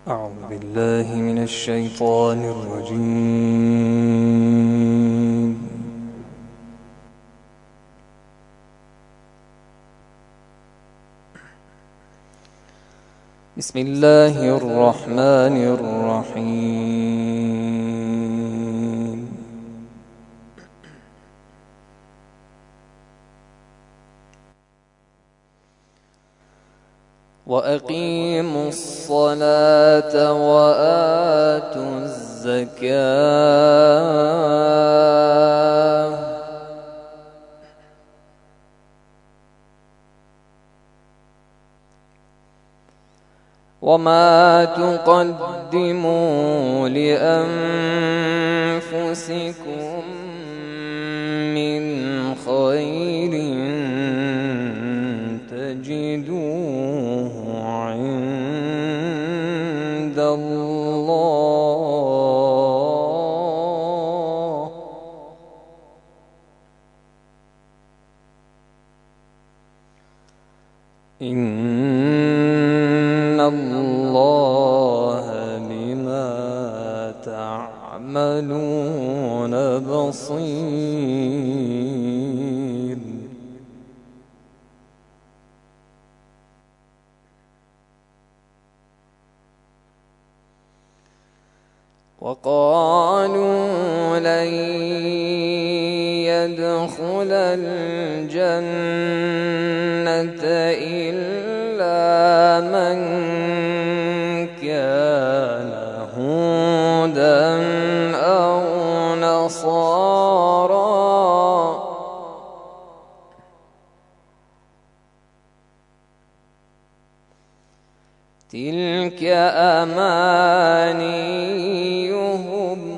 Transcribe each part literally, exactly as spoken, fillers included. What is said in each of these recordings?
أعوذ بالله من الشيطان الرجيم. بسم الله الرحمن الرحيم. وأقيموا الصلاة وآتوا الزكاة وما تقدموا لأنفسكم من خير تجدوه عند الله إن الله بما تعملون بصير. وقالوا لن يدخل الجنة إلا من كان هودا أو نصارى تلك أمانيهم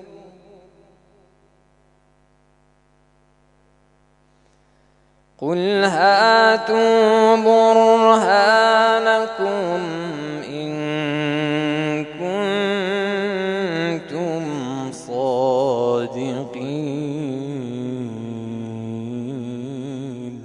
قل هاتوا برهانكم إن كنتم صادقين.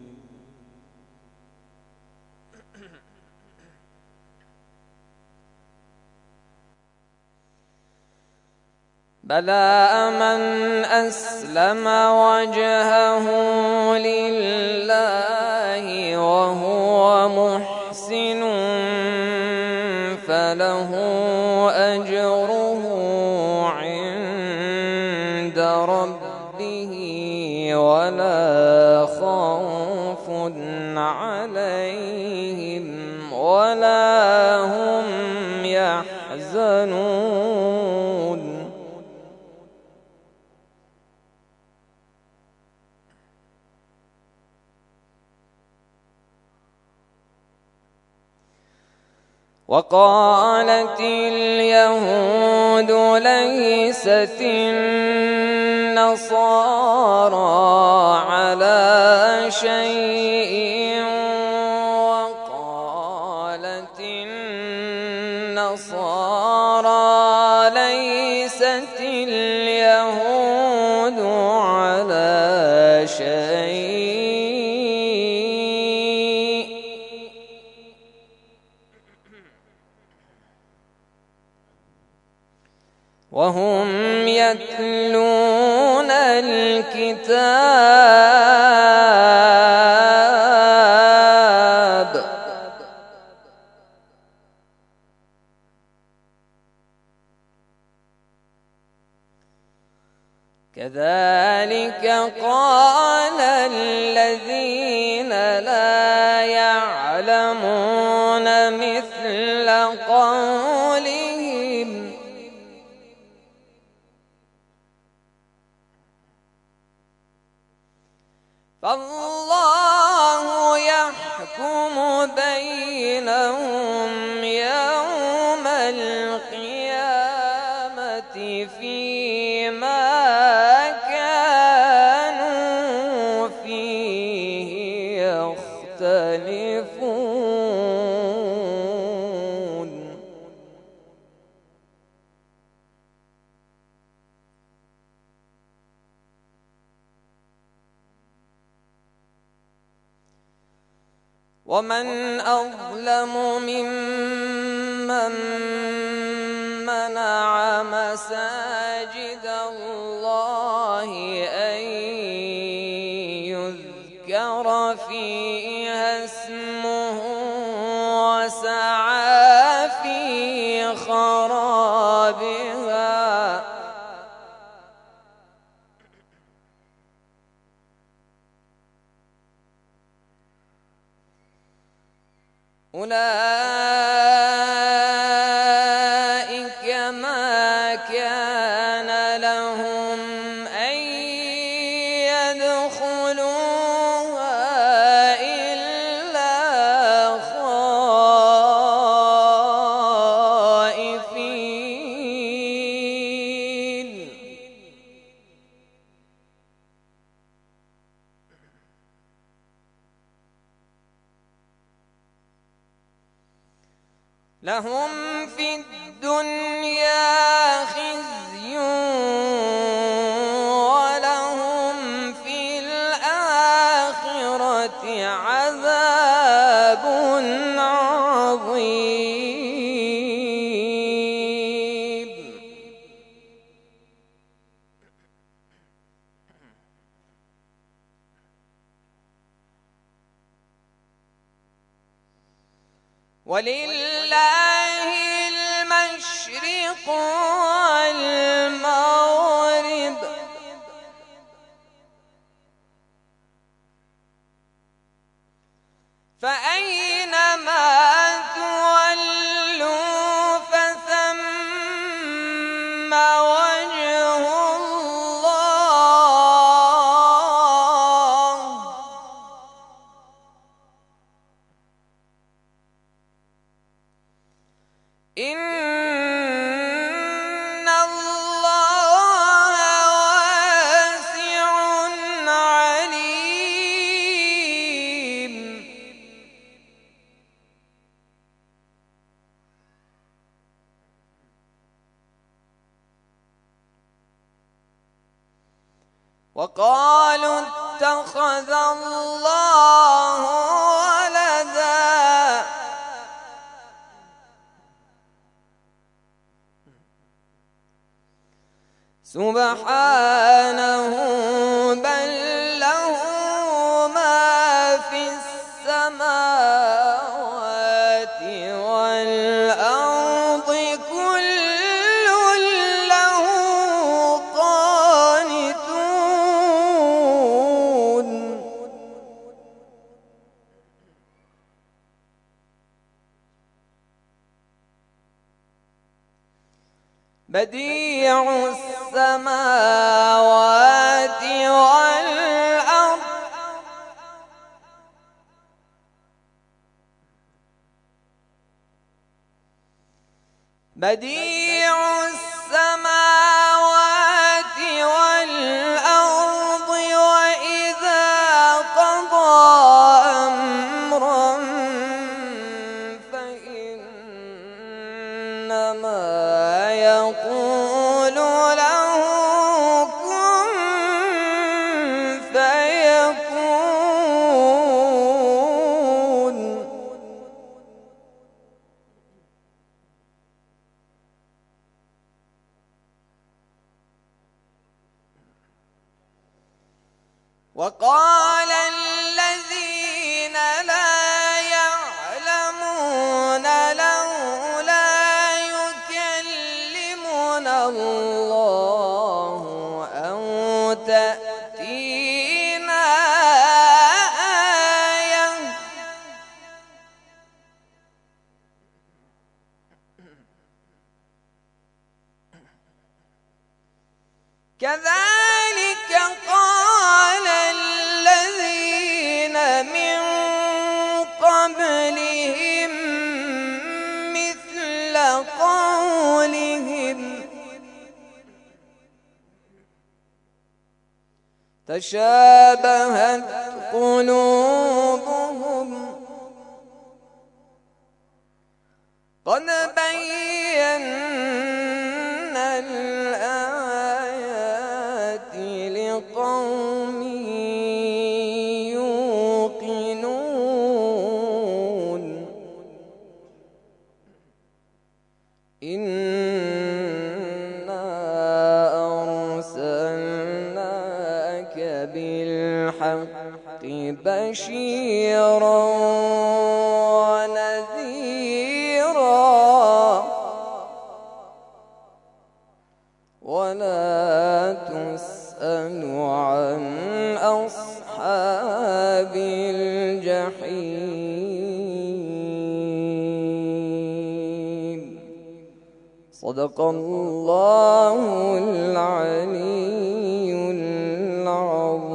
بلى من أسلم وجهه لله وهو محسن فله أجره عند ربه ولا خوف عليهم ولا هم يحزنون. وقالت اليهود ليست النصارى على شيء وقالت النصارى ليست اليهود على شيء وهم يتلون الكتاب كذلك قال الذين لا يعلمون مثل قولهم فالله يحكم بينهم يوم القيامة فيما كانوا فيه يختلفون. ومن أظلم ممن من منع مساجد الله أن يذكر فيها اسمه وسعى في خرابها أولئك ما كان لهم أن يدخلوها إلا خائفين لهم في الدنيا خزي ولهم في الآخرة عذاب عظيم ولله المشرق والمغرب فأينما تولوا فثم وجه الله إن الله واسع عليم وقالوا اتخذ الله ولدا سبحانه بل له ما في السماوات والأرض كل له قانتون بديع السماوات والأرض بديع السماوات والأرض وإذا قضى أمرا فإنما يقول له كن فيكون وقال الذين لا يعلمون لولا يكلمنا الله أو تأتينا آية كذلك قال الذين من قبلهم مثل قولهم تشابهت قلوبهم قد بينا الآيات لقوم يوقنون إنا أرسلناك بالحق بشيرا ونذيرا ولا تسأل عن أصحاب الجحيم. صدق الله العلي العظيم.